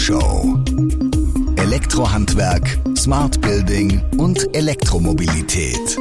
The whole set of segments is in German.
E-Show. Elektrohandwerk, Smart Building und Elektromobilität.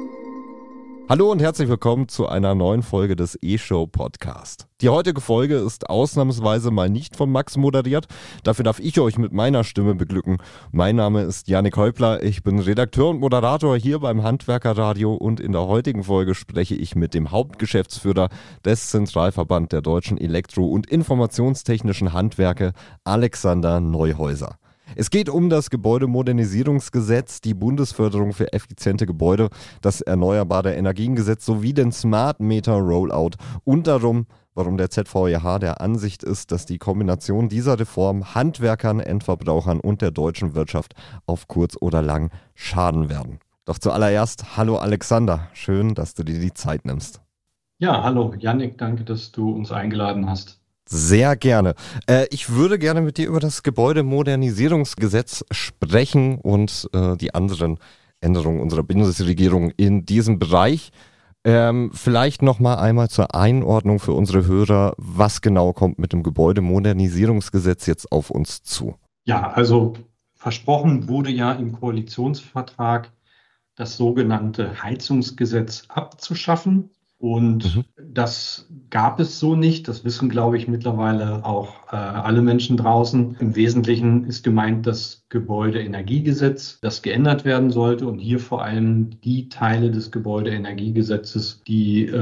Hallo und herzlich willkommen zu einer neuen Folge des E-Show Podcast. Die heutige Folge ist ausnahmsweise mal nicht von Max moderiert. Dafür darf ich euch mit meiner Stimme beglücken. Mein Name ist Yannick Häupler. Ich bin Redakteur und Moderator hier beim Handwerkerradio und in der heutigen Folge spreche ich mit dem Hauptgeschäftsführer des Zentralverband der deutschen Elektro- und Informationstechnischen Handwerke, Alexander Neuhäuser. Es geht um das Gebäudemodernisierungsgesetz, die Bundesförderung für effiziente Gebäude, das Erneuerbare Energiengesetz sowie den Smart Meter Rollout und darum, warum der ZVEH der Ansicht ist, dass die Kombination dieser Reform Handwerkern, Endverbrauchern und der deutschen Wirtschaft auf kurz oder lang schaden werden. Doch zuallererst, hallo Alexander, schön, dass du dir die Zeit nimmst. Ja, hallo Yannick, danke, dass du uns eingeladen hast. Sehr gerne. Ich würde gerne mit dir über das Gebäudemodernisierungsgesetz sprechen und die anderen Änderungen unserer Bundesregierung in diesem Bereich. Vielleicht noch mal einmal zur Einordnung für unsere Hörer. Was genau kommt mit dem Gebäudemodernisierungsgesetz jetzt auf uns zu? Ja, also versprochen wurde ja im Koalitionsvertrag, das sogenannte Heizungsgesetz abzuschaffen. Und das gab es so nicht. Das wissen, glaube ich, mittlerweile auch alle Menschen draußen. Im Wesentlichen ist gemeint das Gebäudeenergiegesetz, das geändert werden sollte. Und hier vor allem die Teile des Gebäudeenergiegesetzes, die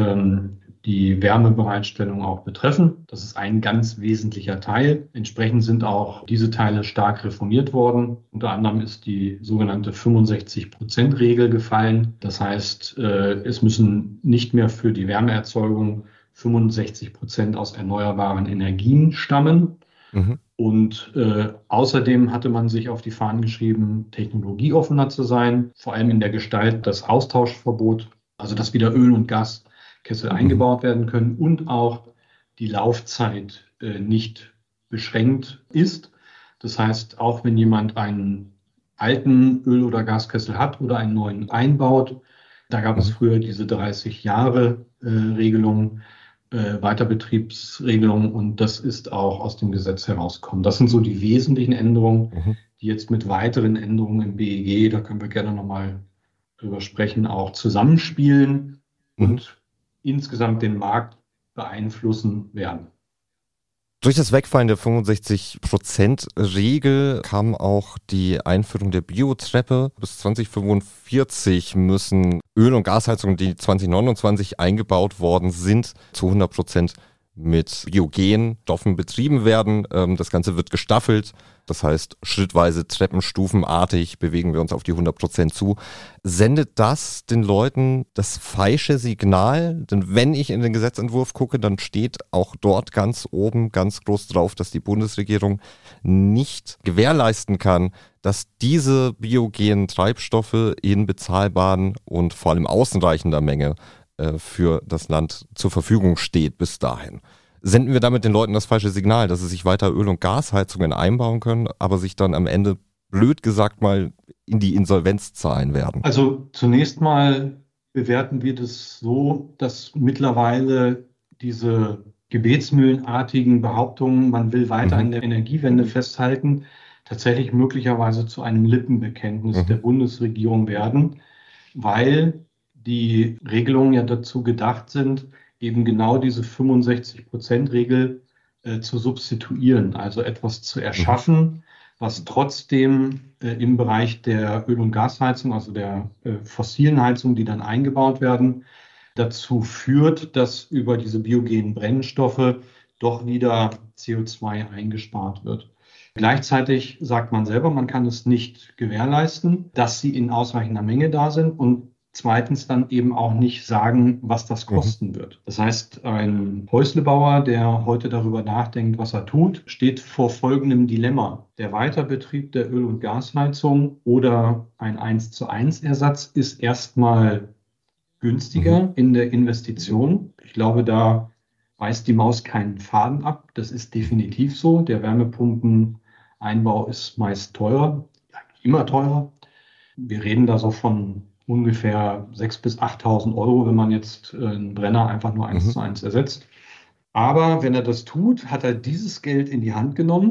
die Wärmebereitstellung auch betreffen. Das ist ein ganz wesentlicher Teil. Entsprechend sind auch diese Teile stark reformiert worden. Unter anderem ist die sogenannte 65%-Regel gefallen. Das heißt, es müssen nicht mehr für die Wärmeerzeugung 65% aus erneuerbaren Energien stammen. Und außerdem hatte man sich auf die Fahnen geschrieben, technologieoffener zu sein, vor allem in der Gestalt das Austauschverbot, also dass wieder Öl- und Gaskessel eingebaut werden können und auch die Laufzeit nicht beschränkt ist. Das heißt, auch wenn jemand einen alten Öl- oder Gaskessel hat oder einen neuen einbaut, da gab es früher diese 30 Jahre Regelung, Weiterbetriebsregelung, und das ist auch aus dem Gesetz herausgekommen. Das sind so die wesentlichen Änderungen, die jetzt mit weiteren Änderungen im BEG, da können wir gerne nochmal drüber sprechen, auch zusammenspielen und insgesamt den Markt beeinflussen werden. Durch das Wegfallen der 65%-Regel kam auch die Einführung der Biotreppe. Bis 2045 müssen Öl- und Gasheizungen, die 2029 eingebaut worden sind, zu 100% mit Biogenstoffen betrieben werden. Das Ganze wird gestaffelt. Das heißt, schrittweise, treppenstufenartig bewegen wir uns auf die 100% zu. Sendet das den Leuten das falsche Signal? Denn wenn ich in den Gesetzentwurf gucke, dann steht auch dort ganz oben ganz groß drauf, dass die Bundesregierung nicht gewährleisten kann, dass diese biogenen Treibstoffe in bezahlbaren und vor allem ausreichender Menge für das Land zur Verfügung steht bis dahin. Senden wir damit den Leuten das falsche Signal, dass sie sich weiter Öl- und Gasheizungen einbauen können, aber sich dann am Ende, blöd gesagt, mal in die Insolvenz zahlen werden? Also zunächst mal bewerten wir das so, dass mittlerweile diese gebetsmühlenartigen Behauptungen, man will weiter an der Energiewende festhalten, tatsächlich möglicherweise zu einem Lippenbekenntnis der Bundesregierung werden, weil die Regelungen ja dazu gedacht sind, eben genau diese 65%-Regel zu substituieren, also etwas zu erschaffen, was trotzdem im Bereich der Öl- und Gasheizung, also der fossilen Heizung, die dann eingebaut werden, dazu führt, dass über diese biogenen Brennstoffe doch wieder CO2 eingespart wird. Gleichzeitig sagt man selber, man kann es nicht gewährleisten, dass sie in ausreichender Menge da sind, und zweitens dann eben auch nicht sagen, was das kosten wird. Das heißt, ein Häuslebauer, der heute darüber nachdenkt, was er tut, steht vor folgendem Dilemma. Der Weiterbetrieb der Öl- und Gasheizung oder ein 1:1 Ersatz ist erstmal günstiger in der Investition. Ich glaube, da beißt die Maus keinen Faden ab. Das ist definitiv so. Der Wärmepumpeneinbau ist meist teurer, immer teurer. Wir reden da so von ungefähr 6.000 bis 8.000 Euro, wenn man jetzt einen Brenner einfach nur 1:1 ersetzt. Aber wenn er das tut, hat er dieses Geld in die Hand genommen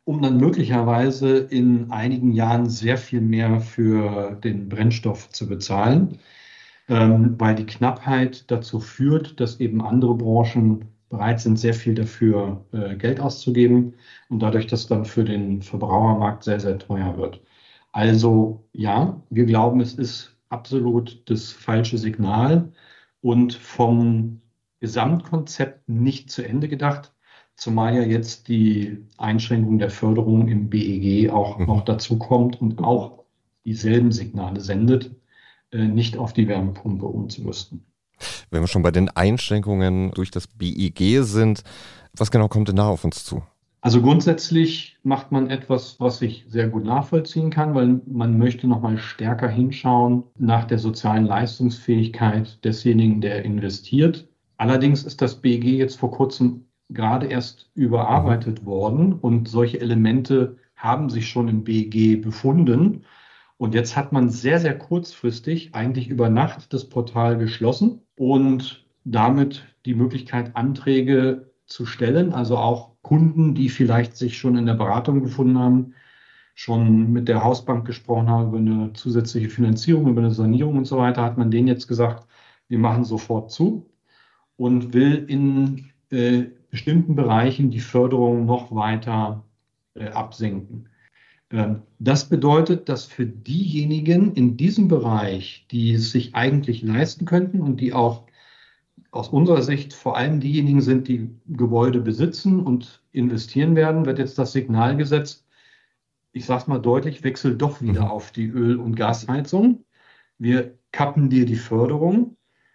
um dann möglicherweise in einigen Jahren sehr viel mehr für den Brennstoff zu bezahlen, weil die Knappheit dazu führt, dass eben andere Branchen bereit sind, sehr viel dafür Geld auszugeben und dadurch das dann für den Verbrauchermarkt sehr, sehr teuer wird. Also ja, wir glauben, es ist absolut das falsche Signal und vom Gesamtkonzept nicht zu Ende gedacht, zumal ja jetzt die Einschränkung der Förderung im BEG auch noch dazu kommt und auch dieselben Signale sendet, nicht auf die Wärmepumpe umzurüsten. Wenn wir schon bei den Einschränkungen durch das BEG sind, was genau kommt denn da auf uns zu? Also grundsätzlich macht man etwas, was ich sehr gut nachvollziehen kann, weil man möchte nochmal stärker hinschauen nach der sozialen Leistungsfähigkeit desjenigen, der investiert. Allerdings ist das BEG jetzt vor kurzem gerade erst überarbeitet worden und solche Elemente haben sich schon im BEG befunden. Und jetzt hat man sehr, sehr kurzfristig, eigentlich über Nacht, das Portal geschlossen und damit die Möglichkeit, Anträge zu stellen, also auch Kunden, die vielleicht sich schon in der Beratung befunden haben, schon mit der Hausbank gesprochen haben über eine zusätzliche Finanzierung, über eine Sanierung und so weiter, hat man denen jetzt gesagt, wir machen sofort zu und will in bestimmten Bereichen die Förderung noch weiter absenken. Das bedeutet, dass für diejenigen in diesem Bereich, die es sich eigentlich leisten könnten und die auch aus unserer Sicht vor allem diejenigen sind, die Gebäude besitzen und investieren werden, wird jetzt das Signal gesetzt, ich sage es mal deutlich, wechsel doch wieder auf die Öl- und Gasheizung. Wir kappen dir die Förderung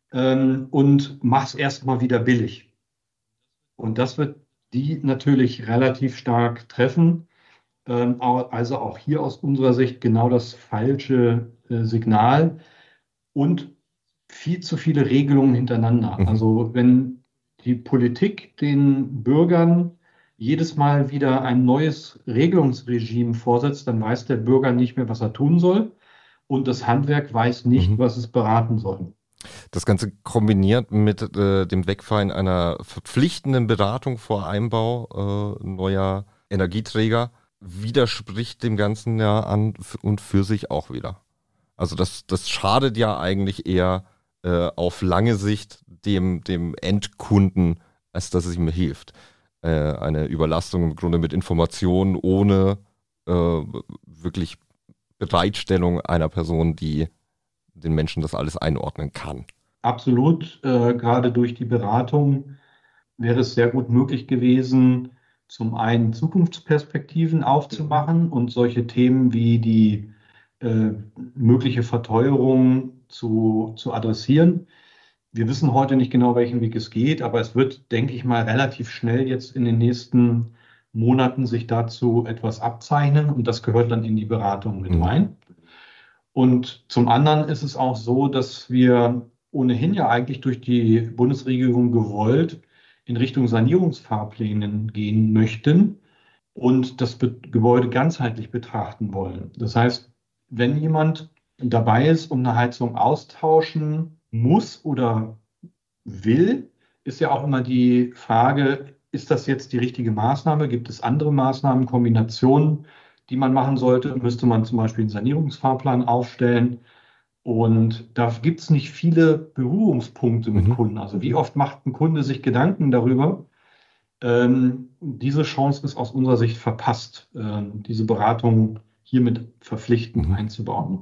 und mach's erstmal wieder billig. Und das wird die natürlich relativ stark treffen. Also auch hier aus unserer Sicht genau das falsche Signal und viel zu viele Regelungen hintereinander. Also wenn die Politik den Bürgern jedes Mal wieder ein neues Regelungsregime vorsetzt, dann weiß der Bürger nicht mehr, was er tun soll und das Handwerk weiß nicht, was es beraten soll. Das Ganze kombiniert mit dem Wegfallen einer verpflichtenden Beratung vor Einbau neuer Energieträger widerspricht dem Ganzen ja an und für sich auch wieder. Also das schadet ja eigentlich eher auf lange Sicht dem Endkunden, als dass es ihm hilft. Eine Überlastung im Grunde mit Informationen ohne wirklich Bereitstellung einer Person, die den Menschen das alles einordnen kann. Absolut. Gerade durch die Beratung wäre es sehr gut möglich gewesen, zum einen Zukunftsperspektiven aufzumachen und solche Themen wie die mögliche Verteuerung zu adressieren. Wir wissen heute nicht genau, welchen Weg es geht, aber es wird, denke ich mal, relativ schnell jetzt in den nächsten Monaten sich dazu etwas abzeichnen und das gehört dann in die Beratung mit rein. Und zum anderen ist es auch so, dass wir ohnehin ja eigentlich durch die Bundesregierung gewollt in Richtung Sanierungsfahrplänen gehen möchten und das Gebäude ganzheitlich betrachten wollen. Das heißt, wenn jemand dabei ist und eine Heizung austauschen muss oder will, ist ja auch immer die Frage, ist das jetzt die richtige Maßnahme? Gibt es andere Maßnahmen, Kombinationen, die man machen sollte? Müsste man zum Beispiel einen Sanierungsfahrplan aufstellen? Und da gibt es nicht viele Berührungspunkte mit Kunden. Also wie oft macht ein Kunde sich Gedanken darüber? Diese Chance ist aus unserer Sicht verpasst, diese Beratung hiermit verpflichtend einzubauen.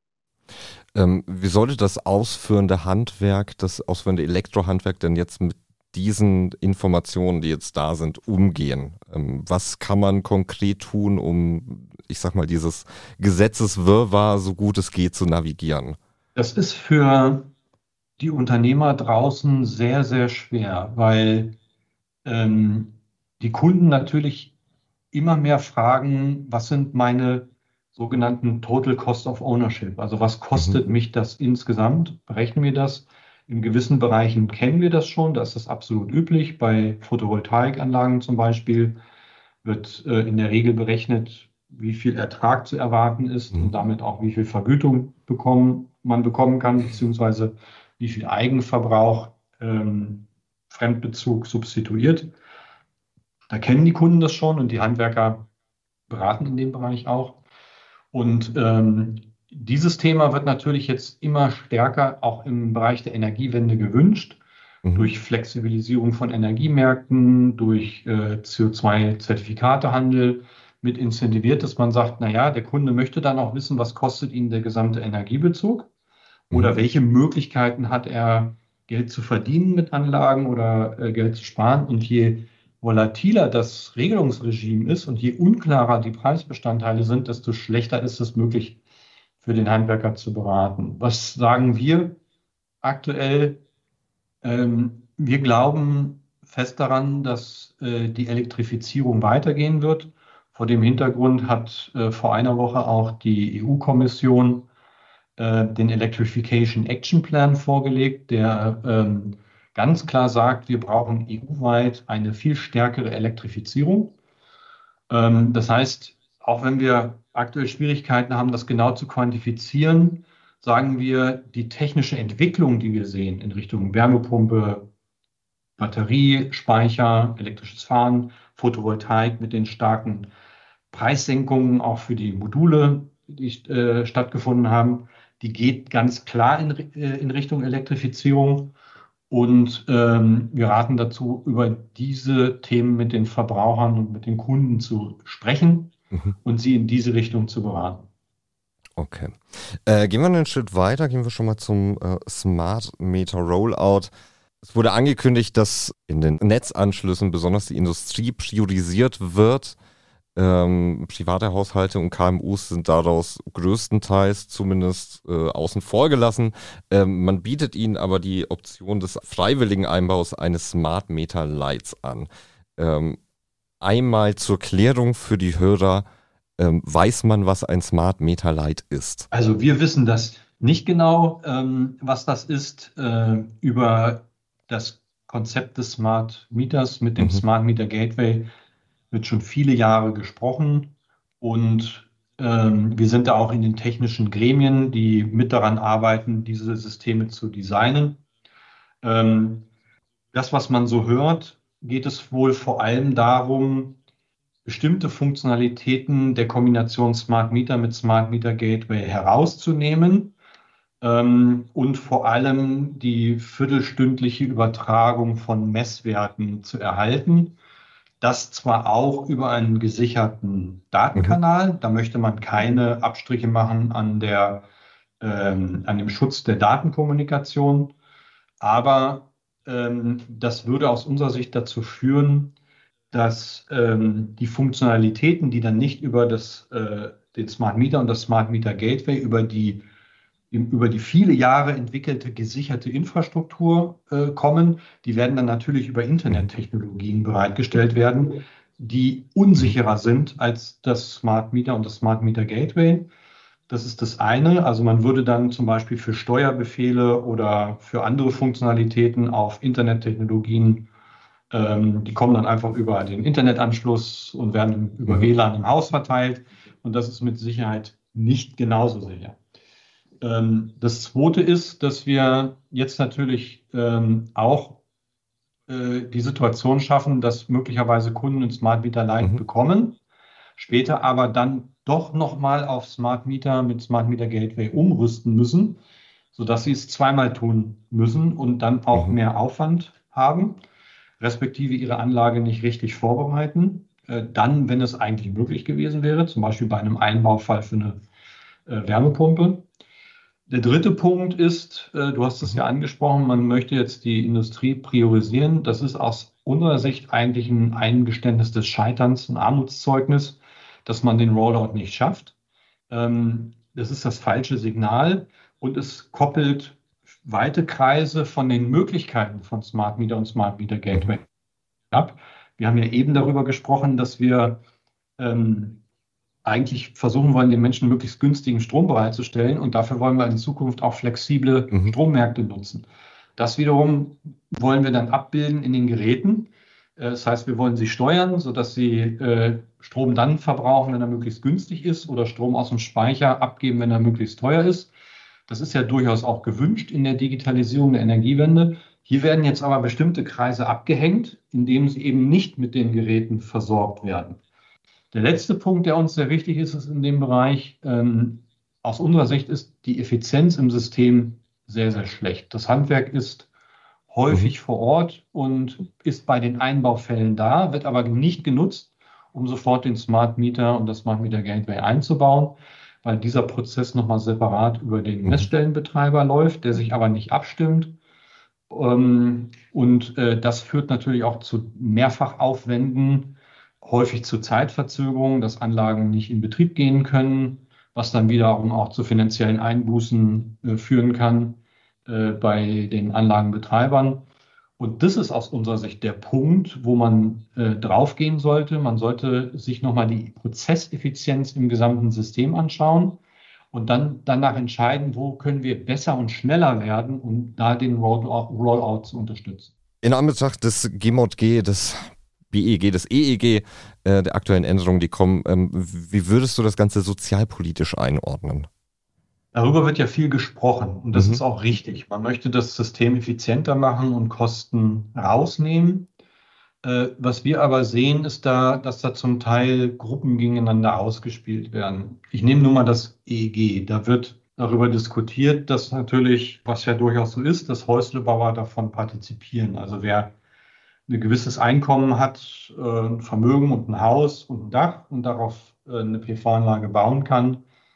Wie sollte das ausführende Handwerk, das ausführende Elektrohandwerk denn jetzt mit diesen Informationen, die jetzt da sind, umgehen? Was kann man konkret tun, um, ich sag mal, dieses Gesetzeswirrwarr so gut es geht zu navigieren? Das ist für die Unternehmer draußen sehr, sehr schwer, weil die Kunden natürlich immer mehr fragen, was sind meine sogenannten Total Cost of Ownership? Also was kostet mich das insgesamt? Berechnen wir das? In gewissen Bereichen kennen wir das schon, da ist das absolut üblich. Bei Photovoltaikanlagen zum Beispiel wird in der Regel berechnet, wie viel Ertrag zu erwarten ist und damit auch wie viel Vergütung man bekommen kann, beziehungsweise wie viel Eigenverbrauch Fremdbezug substituiert. Da kennen die Kunden das schon und die Handwerker beraten in dem Bereich auch. Und dieses Thema wird natürlich jetzt immer stärker auch im Bereich der Energiewende gewünscht, durch Flexibilisierung von Energiemärkten, durch CO2-Zertifikatehandel mit incentiviert, dass man sagt, naja, der Kunde möchte dann auch wissen, was kostet ihn der gesamte Energiebezug oder welche Möglichkeiten hat er, Geld zu verdienen mit Anlagen oder Geld zu sparen. Und je volatiler das Regelungsregime ist und je unklarer die Preisbestandteile sind, desto schlechter ist es möglich für den Handwerker zu beraten. Was sagen wir aktuell? Wir glauben fest daran, dass die Elektrifizierung weitergehen wird. Vor dem Hintergrund hat vor einer Woche auch die EU-Kommission den Electrification Action Plan vorgelegt, der ganz klar sagt, wir brauchen EU-weit eine viel stärkere Elektrifizierung. Das heißt, auch wenn wir aktuell Schwierigkeiten haben, das genau zu quantifizieren, sagen wir, die technische Entwicklung, die wir sehen in Richtung Wärmepumpe, Batterie, Speicher, elektrisches Fahren, Photovoltaik mit den starken Preissenkungen auch für die Module, die stattgefunden haben, die geht ganz klar in Richtung Elektrifizierung. Und wir raten dazu, über diese Themen mit den Verbrauchern und mit den Kunden zu sprechen und sie in diese Richtung zu beraten. Okay. Gehen wir einen Schritt weiter, gehen wir schon mal zum Smart Meter Rollout. Es wurde angekündigt, dass in den Netzanschlüssen besonders die Industrie priorisiert wird. Private Haushalte und KMUs sind daraus größtenteils zumindest außen vor gelassen. Man bietet ihnen aber die Option des freiwilligen Einbaus eines Smart Meter Lights an. Einmal zur Klärung für die Hörer, weiß man, was ein Smart Meter Light ist? Also wir wissen das nicht genau, was das ist. Über das Konzept des Smart Meters mit dem Smart Meter Gateway wird schon viele Jahre gesprochen und wir sind da auch in den technischen Gremien, die mit daran arbeiten, diese Systeme zu designen. Das, was man so hört, geht es wohl vor allem darum, bestimmte Funktionalitäten der Kombination Smart Meter mit Smart Meter Gateway herauszunehmen und vor allem die viertelstündliche Übertragung von Messwerten zu erhalten. Das zwar auch über einen gesicherten Datenkanal, da möchte man keine Abstriche machen an dem Schutz der Datenkommunikation, aber das würde aus unserer Sicht dazu führen, dass die Funktionalitäten, die dann nicht über den Smart Meter und das Smart Meter Gateway, über die viele Jahre entwickelte gesicherte Infrastruktur kommen, die werden dann natürlich über Internettechnologien bereitgestellt werden, die unsicherer sind als das Smart Meter und das Smart Meter Gateway. Das ist das eine. Also man würde dann zum Beispiel für Steuerbefehle oder für andere Funktionalitäten auf Internettechnologien, die kommen dann einfach über den Internetanschluss und werden über WLAN im Haus verteilt. Und das ist mit Sicherheit nicht genauso sicher. Das Zweite ist, dass wir jetzt natürlich auch die Situation schaffen, dass möglicherweise Kunden ein Smart Meter Light bekommen, später aber dann doch nochmal auf Smart Meter mit Smart Meter Gateway umrüsten müssen, sodass sie es zweimal tun müssen und dann auch mehr Aufwand haben, respektive ihre Anlage nicht richtig vorbereiten. Dann, wenn es eigentlich möglich gewesen wäre, zum Beispiel bei einem Einbaufall für eine Wärmepumpe. Der dritte Punkt ist, du hast es ja angesprochen, man möchte jetzt die Industrie priorisieren. Das ist aus unserer Sicht eigentlich ein Eingeständnis des Scheiterns, ein Armutszeugnis, dass man den Rollout nicht schafft. Das ist das falsche Signal und es koppelt weite Kreise von den Möglichkeiten von Smart Meter und Smart Meter Gateway ab. Wir haben ja eben darüber gesprochen, dass wir eigentlich versuchen wollen, den Menschen möglichst günstigen Strom bereitzustellen und dafür wollen wir in Zukunft auch flexible Strommärkte nutzen. Das wiederum wollen wir dann abbilden in den Geräten. Das heißt, wir wollen sie steuern, sodass sie Strom dann verbrauchen, wenn er möglichst günstig ist oder Strom aus dem Speicher abgeben, wenn er möglichst teuer ist. Das ist ja durchaus auch gewünscht in der Digitalisierung der Energiewende. Hier werden jetzt aber bestimmte Kreise abgehängt, indem sie eben nicht mit den Geräten versorgt werden. Der letzte Punkt, der uns sehr wichtig ist, ist in dem Bereich, aus unserer Sicht ist die Effizienz im System sehr, sehr schlecht. Das Handwerk ist häufig vor Ort und ist bei den Einbaufällen da, wird aber nicht genutzt, um sofort den Smart Meter und das Smart Meter Gateway einzubauen, weil dieser Prozess nochmal separat über den Messstellenbetreiber läuft, der sich aber nicht abstimmt. Das führt natürlich auch zu Mehrfachaufwänden, häufig zu Zeitverzögerungen, dass Anlagen nicht in Betrieb gehen können, was dann wiederum auch zu finanziellen Einbußen führen kann bei den Anlagenbetreibern. Und das ist aus unserer Sicht der Punkt, wo man draufgehen sollte. Man sollte sich nochmal die Prozesseffizienz im gesamten System anschauen und dann danach entscheiden, wo können wir besser und schneller werden, um da den Rollout zu unterstützen. In Anbetracht des GMOD-G, des BEG, des EEG, der aktuellen Änderungen, die kommen, wie würdest du das Ganze sozialpolitisch einordnen? Darüber wird ja viel gesprochen und das ist auch richtig. Man möchte das System effizienter machen und Kosten rausnehmen. Was wir aber sehen, ist dass da zum Teil Gruppen gegeneinander ausgespielt werden. Ich nehme nur mal das EEG. Da wird darüber diskutiert, dass natürlich, was ja durchaus so ist, dass Häuslebauer davon partizipieren. Also wer ein gewisses Einkommen hat, ein Vermögen und ein Haus und ein Dach und darauf eine PV-Anlage bauen kann,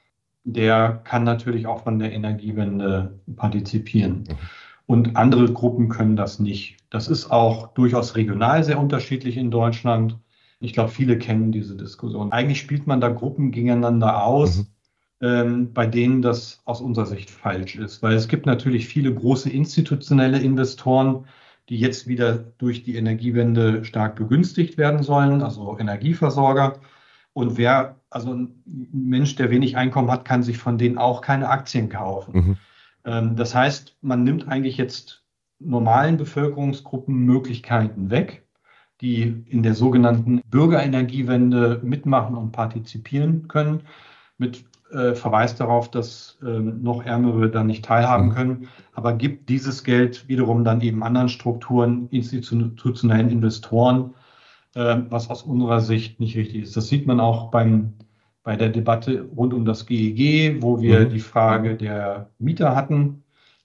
der kann natürlich auch von der Energiewende partizipieren. Und andere Gruppen können das nicht. Das ist auch durchaus regional sehr unterschiedlich in Deutschland. Ich glaube, viele kennen diese Diskussion. Eigentlich spielt man da Gruppen gegeneinander aus, bei denen das aus unserer Sicht falsch ist. Weil es gibt natürlich viele große institutionelle Investoren, die jetzt wieder durch die Energiewende stark begünstigt werden sollen, also Energieversorger. Und also ein Mensch, der wenig Einkommen hat, kann sich von denen auch keine Aktien kaufen. Das heißt, man nimmt eigentlich jetzt normalen Bevölkerungsgruppen Möglichkeiten weg, die in der sogenannten Bürgerenergiewende mitmachen und partizipieren können, mit Verweis darauf, dass noch Ärmere da nicht teilhaben können, aber gibt dieses Geld wiederum dann eben anderen Strukturen, institutionellen Investoren, was aus unserer Sicht nicht richtig ist. Das sieht man auch bei der Debatte rund um das GEG, wo wir die Frage der Mieter hatten,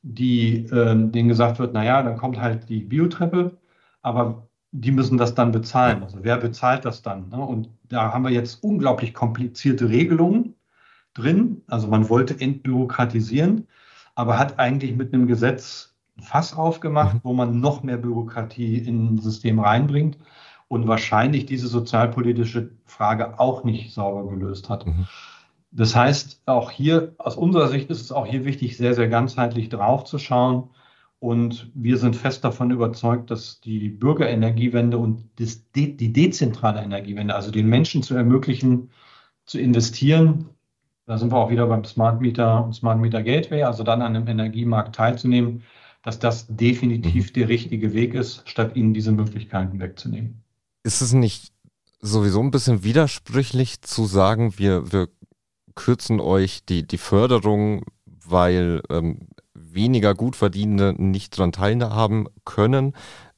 denen gesagt wird, naja, dann kommt halt die Biotreppe, aber die müssen das dann bezahlen. Also wer bezahlt das dann? Ne? Und da haben wir jetzt unglaublich komplizierte Regelungen drin. Also man wollte entbürokratisieren, aber hat eigentlich mit einem Gesetz ein Fass aufgemacht, wo man noch mehr Bürokratie in ein System reinbringt und wahrscheinlich diese sozialpolitische Frage auch nicht sauber gelöst hat. Das heißt, auch hier, aus unserer Sicht ist es auch hier wichtig, sehr, sehr ganzheitlich drauf zu schauen. Und wir sind fest davon überzeugt, dass die Bürgerenergiewende und die dezentrale Energiewende, also den Menschen zu ermöglichen, zu investieren, da sind wir auch wieder beim Smart Meter und Smart Meter Gateway, also dann an einem Energiemarkt teilzunehmen, dass das definitiv der richtige Weg ist, statt ihnen diese Möglichkeiten wegzunehmen. Ist es nicht sowieso ein bisschen widersprüchlich zu sagen, wir kürzen euch die Förderung, weil weniger Gutverdienende nicht daran teilhaben können,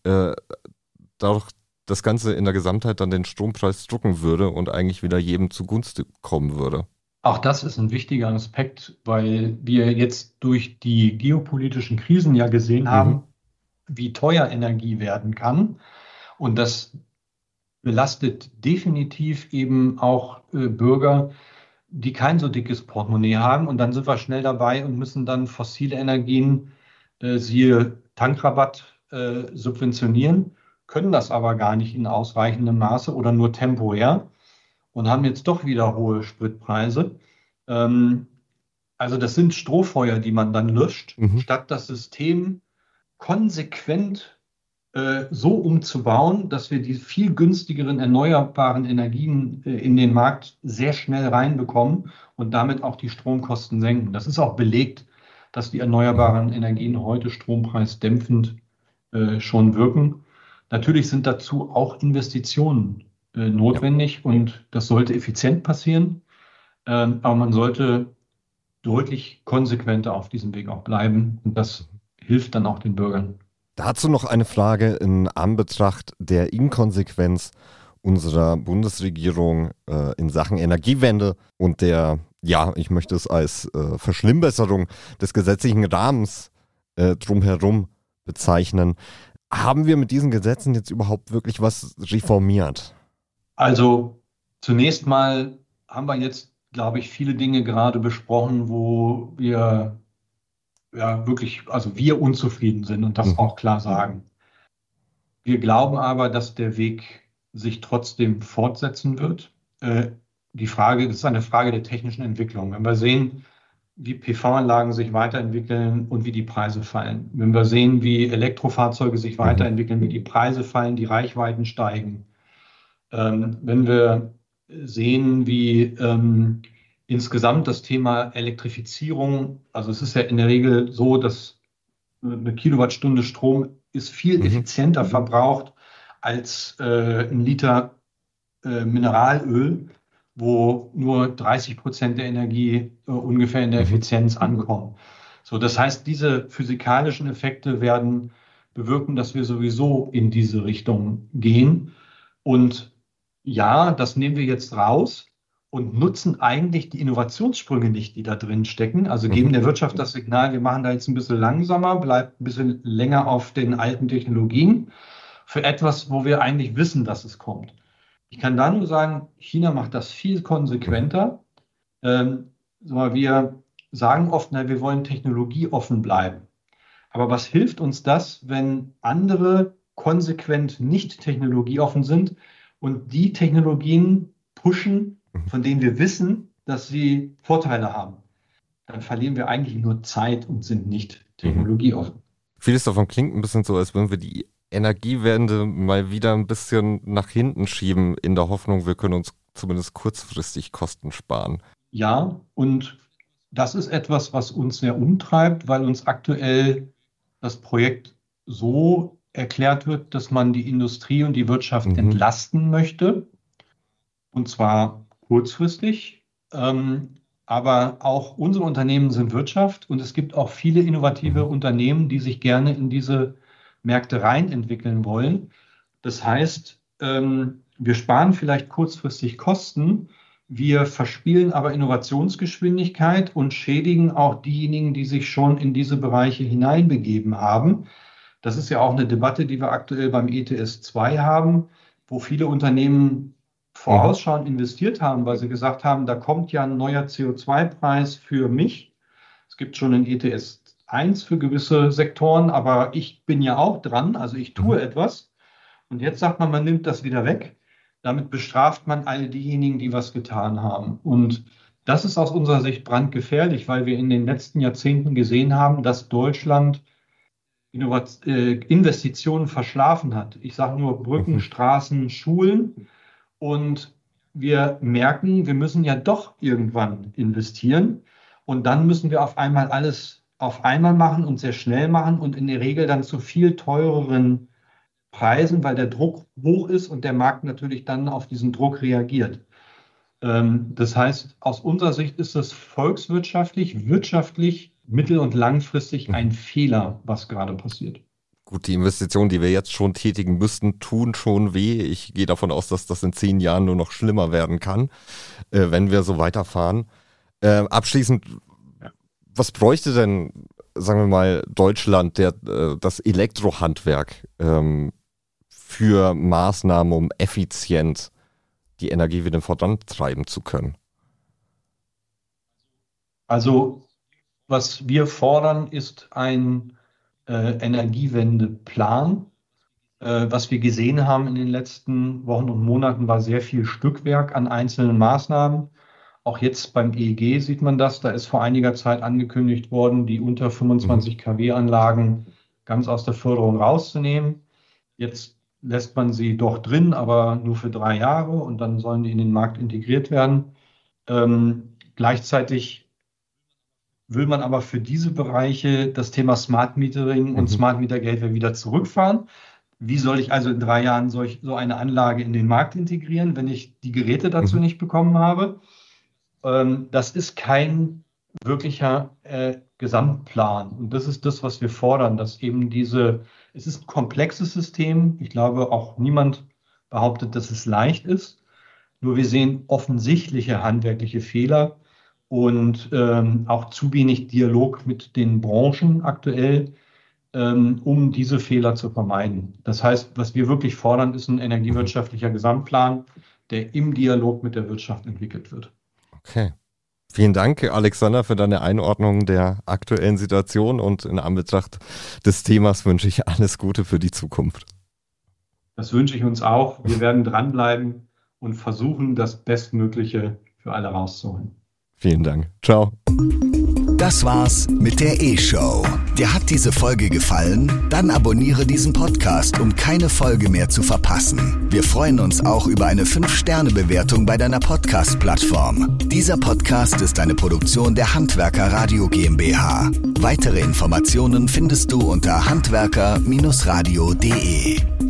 dadurch das Ganze in der Gesamtheit dann den Strompreis drucken würde und eigentlich wieder jedem zugunsten kommen würde? Auch das ist ein wichtiger Aspekt, weil wir jetzt durch die geopolitischen Krisen ja gesehen haben, wie teuer Energie werden kann. Und das belastet definitiv eben auch Bürger, die kein so dickes Portemonnaie haben. Und dann sind wir schnell dabei und müssen dann fossile Energien, siehe Tankrabatt, subventionieren, können das aber gar nicht in ausreichendem Maße oder nur temporär und haben jetzt doch wieder hohe Spritpreise. Also das sind Strohfeuer, die man dann löscht, statt das System konsequent so umzubauen, dass wir die viel günstigeren erneuerbaren Energien in den Markt sehr schnell reinbekommen und damit auch die Stromkosten senken. Das ist auch belegt, dass die erneuerbaren Energien heute strompreisdämpfend schon wirken. Natürlich sind dazu auch Investitionen notwendig und das sollte effizient passieren, aber man sollte deutlich konsequenter auf diesem Weg auch bleiben und das hilft dann auch den Bürgern. Dazu noch eine Frage in Anbetracht der Inkonsequenz unserer Bundesregierung in Sachen Energiewende und der, ja, ich möchte es als Verschlimmbesserung des gesetzlichen Rahmens drumherum bezeichnen. Haben wir mit diesen Gesetzen jetzt überhaupt wirklich was reformiert? Also zunächst mal haben wir jetzt, glaube ich, viele Dinge gerade besprochen, wo wir ja wirklich, also wir unzufrieden sind und das auch klar sagen. Wir glauben aber, dass der Weg sich trotzdem fortsetzen wird. Die Frage, das ist eine Frage der technischen Entwicklung. Wenn wir sehen, wie PV-Anlagen sich weiterentwickeln und wie die Preise fallen, wenn wir sehen, wie Elektrofahrzeuge sich weiterentwickeln, wie die Preise fallen, die Reichweiten steigen, wenn wir sehen, wie insgesamt das Thema Elektrifizierung, also es ist ja in der Regel so, dass eine Kilowattstunde Strom ist viel effizienter verbraucht als ein Liter Mineralöl, wo nur 30% der Energie ungefähr in der Effizienz ankommen. So, das heißt, diese physikalischen Effekte werden bewirken, dass wir sowieso in diese Richtung gehen. Und ja, das nehmen wir jetzt raus und nutzen eigentlich die Innovationssprünge nicht, die da drin stecken. Also geben der Wirtschaft das Signal, wir machen da jetzt ein bisschen langsamer, bleibt ein bisschen länger auf den alten Technologien für etwas, wo wir eigentlich wissen, dass es kommt. Ich kann da nur sagen, China macht das viel konsequenter. Wir sagen oft, wir wollen technologieoffen bleiben. Aber was hilft uns das, wenn andere konsequent nicht technologieoffen sind und die Technologien pushen, von denen wir wissen, dass sie Vorteile haben? Dann verlieren wir eigentlich nur Zeit und sind nicht technologieoffen. Vieles davon klingt ein bisschen so, als würden wir die Energiewende mal wieder ein bisschen nach hinten schieben, in der Hoffnung, wir können uns zumindest kurzfristig Kosten sparen. Ja, und das ist etwas, was uns sehr umtreibt, weil uns aktuell das Projekt so erklärt wird, dass man die Industrie und die Wirtschaft entlasten möchte. Und zwar kurzfristig. Aber auch unsere Unternehmen sind Wirtschaft und es gibt auch viele innovative Unternehmen, die sich gerne in diese Märkte rein entwickeln wollen. Das heißt, wir sparen vielleicht kurzfristig Kosten, wir verspielen aber Innovationsgeschwindigkeit und schädigen auch diejenigen, die sich schon in diese Bereiche hineinbegeben haben. Das ist ja auch eine Debatte, die wir aktuell beim ETS 2 haben, wo viele Unternehmen vorausschauend investiert haben, weil sie gesagt haben, da kommt ja ein neuer CO2-Preis für mich. Es gibt schon einen ETS 1 für gewisse Sektoren, aber ich bin ja auch dran, also ich tue etwas. Und jetzt sagt man nimmt das wieder weg. Damit bestraft man all diejenigen, die was getan haben. Und das ist aus unserer Sicht brandgefährlich, weil wir in den letzten Jahrzehnten gesehen haben, dass Deutschland Investitionen verschlafen hat. Ich sage nur Brücken, Straßen, Schulen. Und wir merken, wir müssen ja doch irgendwann investieren. Und dann müssen wir auf einmal alles auf einmal machen und sehr schnell machen und in der Regel dann zu viel teureren Preisen, weil der Druck hoch ist und der Markt natürlich dann auf diesen Druck reagiert. Das heißt, aus unserer Sicht ist es volkswirtschaftlich, wirtschaftlich, mittel- und langfristig ein Fehler, was gerade passiert. Gut, die Investitionen, die wir jetzt schon tätigen müssten, tun schon weh. Ich gehe davon aus, dass das in 10 Jahren nur noch schlimmer werden kann, wenn wir so weiterfahren. Abschließend, was bräuchte denn, sagen wir mal, Deutschland, das Elektrohandwerk für Maßnahmen, um effizient die Energiewende vorantreiben zu können? Also, was wir fordern, ist ein Energiewendeplan. Was wir gesehen haben in den letzten Wochen und Monaten, war sehr viel Stückwerk an einzelnen Maßnahmen. Auch jetzt beim EEG sieht man das. Da ist vor einiger Zeit angekündigt worden, die unter 25 kW Anlagen ganz aus der Förderung rauszunehmen. Jetzt lässt man sie doch drin, aber nur für 3 Jahre und dann sollen die in den Markt integriert werden. Gleichzeitig will man aber für diese Bereiche das Thema Smart Metering und Smart Meter Gateway wieder zurückfahren. Wie soll ich also in 3 Jahren so eine Anlage in den Markt integrieren, wenn ich die Geräte dazu nicht bekommen habe? Das ist kein wirklicher Gesamtplan. Und das ist das, was wir fordern, dass eben es ist ein komplexes System. Ich glaube, auch niemand behauptet, dass es leicht ist. Nur wir sehen offensichtliche handwerkliche Fehler und auch zu wenig Dialog mit den Branchen aktuell, um diese Fehler zu vermeiden. Das heißt, was wir wirklich fordern, ist ein energiewirtschaftlicher Gesamtplan, der im Dialog mit der Wirtschaft entwickelt wird. Okay. Vielen Dank, Alexander, für deine Einordnung der aktuellen Situation und in Anbetracht des Themas wünsche ich alles Gute für die Zukunft. Das wünsche ich uns auch. Wir werden dranbleiben und versuchen, das Bestmögliche für alle rauszuholen. Vielen Dank. Ciao. Das war's mit der E-Show. Dir hat diese Folge gefallen? Dann abonniere diesen Podcast, um keine Folge mehr zu verpassen. Wir freuen uns auch über eine 5-Sterne-Bewertung bei deiner Podcast-Plattform. Dieser Podcast ist eine Produktion der Handwerker Radio GmbH. Weitere Informationen findest du unter handwerker-radio.de.